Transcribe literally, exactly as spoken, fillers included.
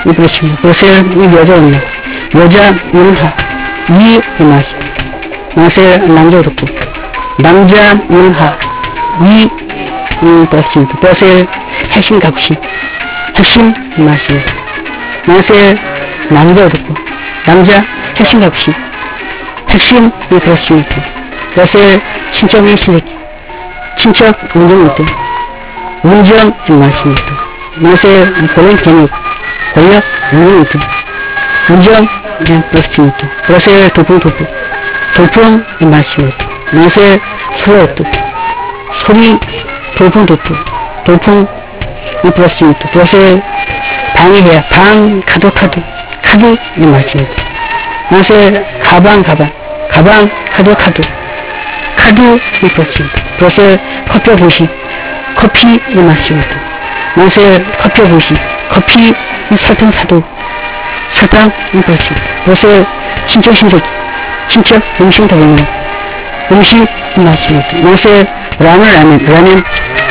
이 그렇습니다. 보세요. 이 여자입니다. 여자 문하 이 맛이 맛을 남자 그렇고 남자 문하 이 음, 그렇습니다. 보세요. 핵심 값이 핵심 맛이 맛을 남자 그렇고 남자 핵심 값이 핵심 이 그렇습니다. 보세요. 친척이 시새끼 친척 운전입니다. 운전 맛입니다. 맛을 권력 개념 권력 운전입니다. 운전 그렇습니다. 보세요. 도풍 도풍 도풍 맛입니다. 맛을 소리 소리 도풍 도풍 도풍 그렇습니다. 보세요. 방해해야 방 카드 카드 카드 맛입니다. 맛을 가방 가방 가방 카드 카드 카드 그렇습니다. 보세요. 커피 보시 커피 맛입니다. 맛을 커피 보시 커피 설탕 사도 설탕 그렇습니다. 보세요. 친척 신세기 친척 음식 더먹는 음식 맛입니다. 맛을 라면 라면 라면